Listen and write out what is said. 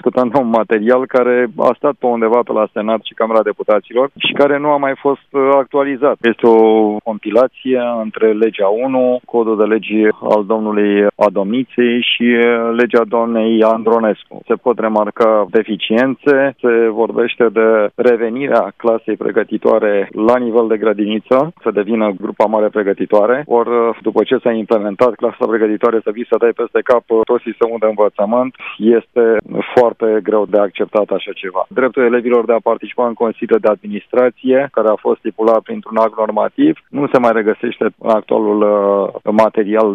discutăm de un material care a stat pe undeva pe la Senat și Camera Deputaților și care nu a mai fost actualizat. Este o compilație între legea 1, codul de legi al domnului Adomniței și legea doamnei Andronescu. Se pot remarca deficiențe, se vorbește de revenirea clasei pregătitoare la nivel de grădiniță, să devină grupa mare pregătitoare, ori după ce s-a implementat clasa pregătitoare să vii să dai peste cap tot sistemul de învățământ, este foarte greu de acceptat așa ceva. Dreptul elevilor de a participa în Consiliul de Administrație, care a fost stipulat printr-un act normativ, nu se mai regăsește în actualul material